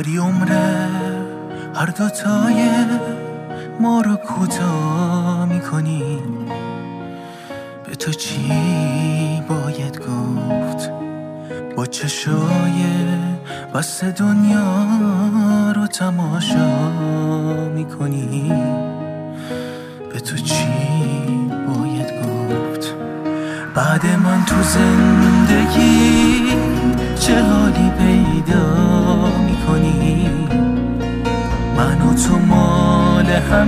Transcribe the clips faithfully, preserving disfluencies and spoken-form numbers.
داری عمره هر دوتای ما رو کوتاه میکنی. به تو چی باید گفت؟ با چشای بس دنیا رو تماشا میکنی. به تو چی باید گفت؟ بعد من تو زندگی چه حالی پیدا میکنی؟ من و تو مال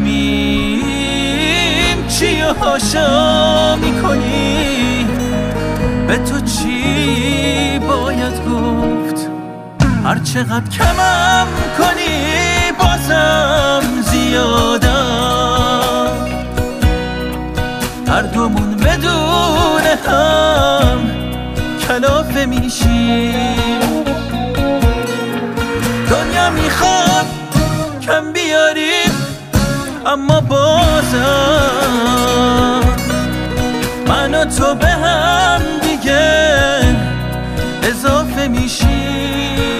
همین چی و هاشا میکنی؟ به تو چی باید گفت؟ هر چقدر کمم کنی بازم زیادم. هر دومون بدون هم کلافه میشیم. دنیا میخواد کم بیاریم اما بازم من و تو به هم دیگه اضافه میشیم.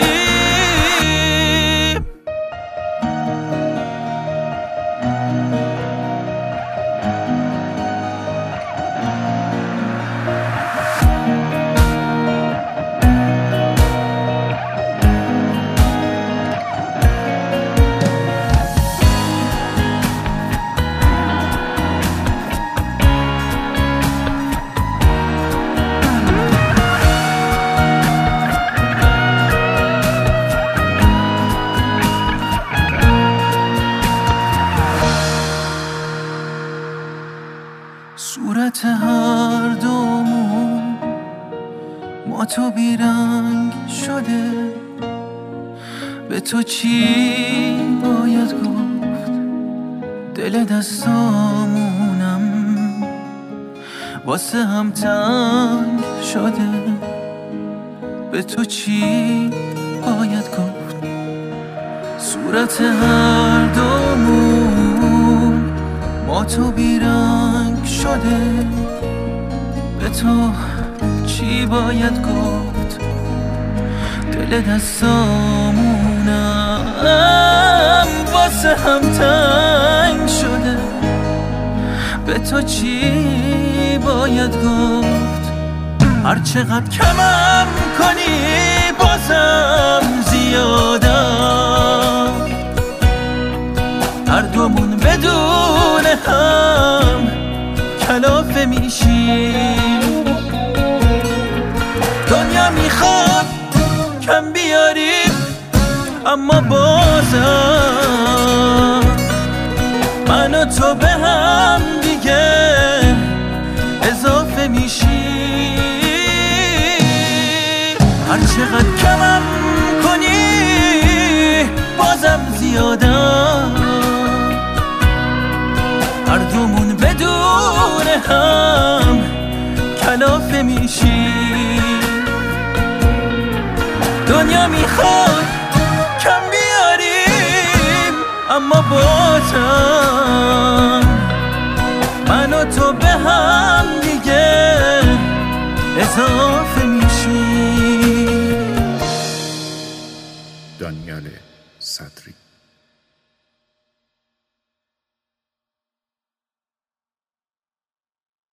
صورت هر دومون ما تو بیرنگ شده. به تو چی باید گفت؟ دل دستامونم واسه هم تنگ شده. به تو چی باید گفت؟ صورت هر دومون ما تو بیرنگ شده. به تو چی باید گفت؟ دل دستامونم واسه هم تنگ شده. به تو چی باید گفت؟ هر چقدر کمم کنی بازم زیادم. هر دومون بدون هم کلافه میشیم. دنیا میخواد کم بیاریم اما بازم من و تو به هم دیگه اضافه میشیم. هر چقدر کمم کنی بازم زیادم. هر دومون بدون هم کلافه میشیم. دنیا میخواد کم بیاریم اما بازم من و تو به هم دیگه اضافه میشیم. دانیال صدری.